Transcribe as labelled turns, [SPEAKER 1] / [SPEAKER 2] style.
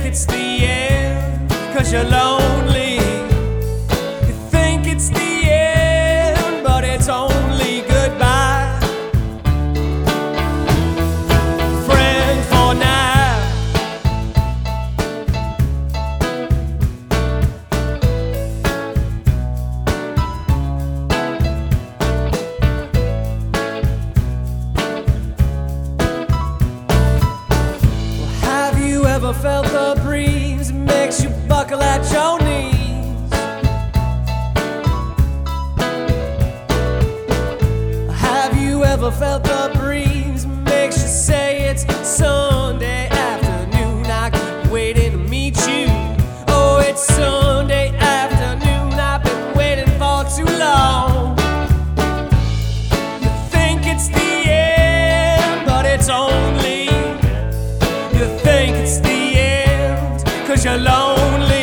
[SPEAKER 1] it's the end, 'cause you're lonely. You think it's the end, but it's only goodbye. Friend for now. Well, have you ever felt the breeze that makes you buckle at your knees? Have you ever felt the breeze that makes you say it's Sunday afternoon? I keep waiting to meet you. Oh, it's Sunday afternoon. I've been waiting for too long. You think it's the end, but it's only. You think it's the end, 'cause you're lonely.